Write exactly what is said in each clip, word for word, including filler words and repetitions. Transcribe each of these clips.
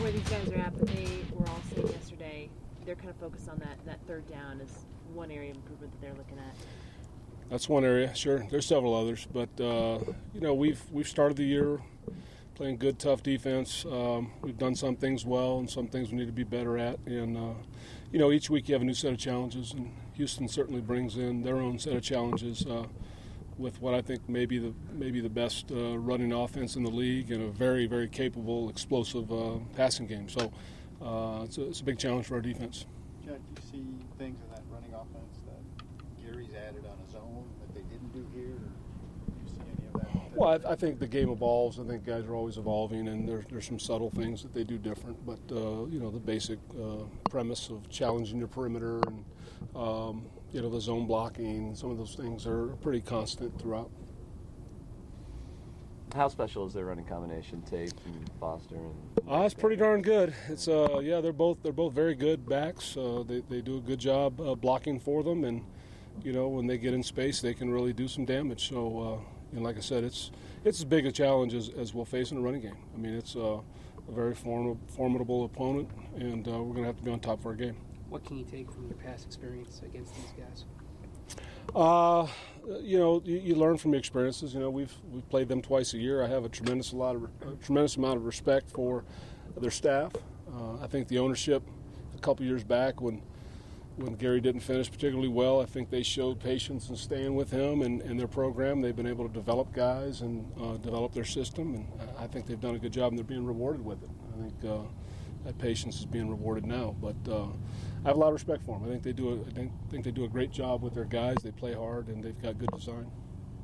where these guys are at, but they were all saying yesterday they're kind of focused on that, that third down as one area of improvement that they're looking at. That's one area, sure. There's several others, but uh, you know we've we've started the year playing good, tough defense. Um, we've done some things well, and some things we need to be better at. And uh, you know, each week you have a new set of challenges, and Houston certainly brings in their own set of challenges uh, with what I think may be the maybe the best uh, running offense in the league and a very, very capable, explosive uh, passing game. So uh, it's, a, it's a big challenge for our defense. Jack, do you see things in that running offense that Gary's added on his own that they didn't do here? Or do you see any of that? Well, I, I think the game evolves. I think guys are always evolving, and there's there's some subtle things that they do different. But uh, you know, the basic uh, premise of challenging your perimeter and um, you know the zone blocking, some of those things are pretty constant throughout. How special is their running combination, Tate and Foster? And uh, it's pretty darn good. It's uh, yeah, they're both they're both very good backs. Uh, they they do a good job uh, blocking for them, and you know when they get in space, they can really do some damage. So. Uh, And like I said, it's it's as big a challenge as, as we'll face in the running game. I mean, it's uh, a very form- formidable opponent, and uh, we're going to have to be on top of our game. What can you take from your past experience against these guys? Uh, you know, you, you learn from your experiences. You know, we've we've played them twice a year. I have a tremendous a lot of a tremendous amount of respect for their staff. Uh, I think the ownership a couple years back when. When Gary didn't finish particularly well, I think they showed patience in staying with him and, and their program. They've been able to develop guys and uh, develop their system, and I think they've done a good job, and they're being rewarded with it. I think uh, that patience is being rewarded now. But uh, I have a lot of respect for them. I think they do a, I think, think they do a great job with their guys. They play hard, and they've got good design.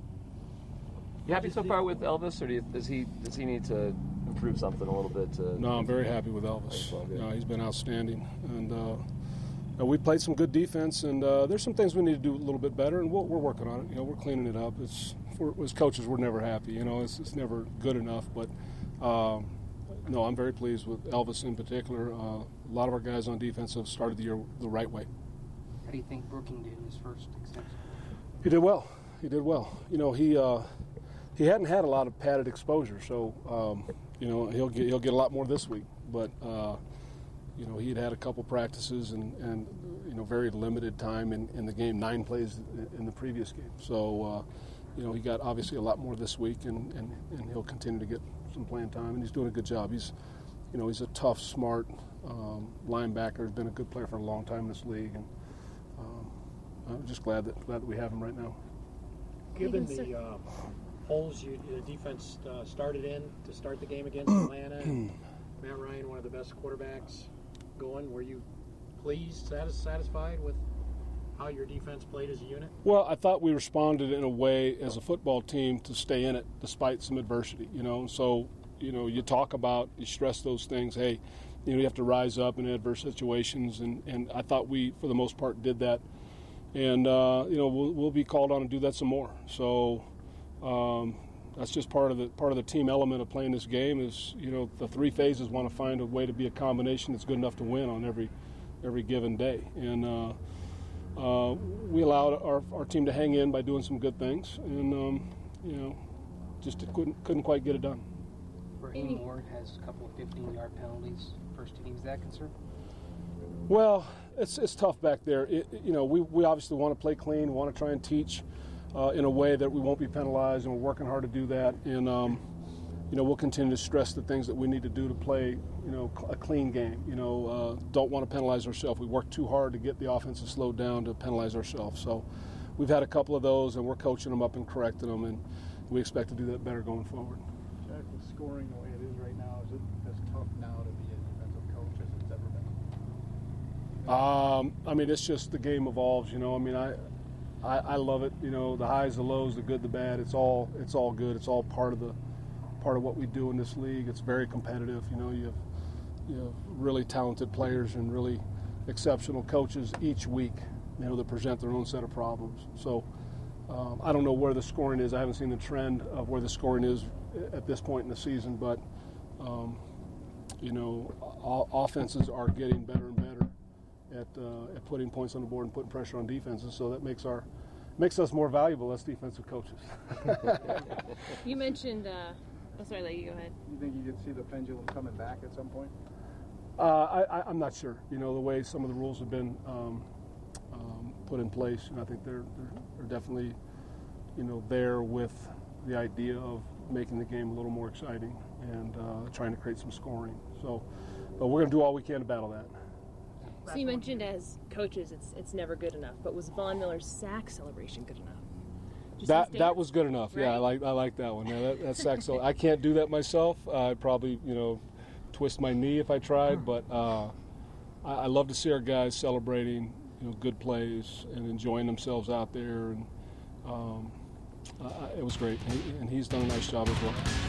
You happy so far with Elvis, or do you, does he does he need to improve something a little bit? To, no, I'm very happy with Elvis. No, he's been outstanding, and. Uh, Uh, we played some good defense, and uh, there's some things we need to do a little bit better, and we'll, we're working on it. You know, we're cleaning it up. It's we're, as coaches, we're never happy. You know, it's, it's never good enough. But um, no, I'm very pleased with Elvis in particular. Uh, a lot of our guys on defense have started the year the right way. How do you think Brooking did in his first extension? He did well. He did well. You know, he uh, he hadn't had a lot of padded exposure, so um, you know he'll get he'll get a lot more this week. But uh, You know, he had had a couple practices and, and you know, very limited time in, in the game, nine plays in the previous game. So, uh, you know, he got obviously a lot more this week, and, and, and he'll continue to get some playing time, and he's doing a good job. He's, you know, he's a tough, smart um, linebacker. He's been a good player for a long time in this league, and um, I'm just glad that glad that we have him right now. Given the uh, holes you, the defense uh, started in to start the game against Atlanta, and Matt Ryan, one of the best quarterbacks going, were you pleased, satisfied with how your defense played as a unit? Well, I thought we responded in a way as a football team to stay in it despite some adversity, you know. So, you know, you talk about, you stress those things, hey, you know, you have to rise up in adverse situations, and, and I thought we, for the most part, did that. And, uh, you know, we'll, we'll be called on to do that some more. So, um, that's just part of the part of the team element of playing this game is, you know, the three phases want to find a way to be a combination that's good enough to win on every every given day. And uh, uh, we allowed our, our team to hang in by doing some good things, and, um, you know, just couldn't couldn't quite get it done. Raheem Moore has a couple of fifteen-yard penalties first team. Is that concern? Well, it's it's tough back there. It, you know, we, we obviously want to play clean, want to try and teach Uh, in a way that we won't be penalized, and we're working hard to do that. And um, you know, we'll continue to stress the things that we need to do to play, you know, a clean game. You know, uh, don't want to penalize ourselves. We work too hard to get the offense to slow down to penalize ourselves. So we've had a couple of those, and we're coaching them up and correcting them, and we expect to do that better going forward. Jack, with scoring the way it is right now, is it as tough now to be a defensive coach as it's ever been? Um, I mean, it's just the game evolves. You know, I mean, I. I, I love it, you know, the highs, the lows, the good, the bad. It's all it's all good. It's all part of the part of what we do in this league. It's very competitive. You know, you have you have really talented players and really exceptional coaches each week, you know, that present their own set of problems. So um, I don't know where the scoring is. I haven't seen the trend of where the scoring is at this point in the season, but um, you know, o- offenses are getting better and better at uh, at putting points on the board and putting pressure on defenses, so that makes our makes us more valuable as defensive coaches. You mentioned, uh, oh, sorry, let you go ahead. You think you could see the pendulum coming back at some point? Uh, I, I, I'm not sure. You know, the way some of the rules have been um, um, put in place, and I think they're, they're, they're definitely, you know, there with the idea of making the game a little more exciting and uh, trying to create some scoring. So, but we're going to do all we can to battle that. So you mentioned as coaches, it's it's never good enough. But was Von Miller's sack celebration good enough? Just That stand- that was good enough. Right? Yeah, I like I like that one. Yeah, that, that's excellent. I can't do that myself. Uh, I'd probably you know twist my knee if I tried. But uh, I, I love to see our guys celebrating you know good plays and enjoying themselves out there. And um, uh, it was great. And, and he's done a nice job as well.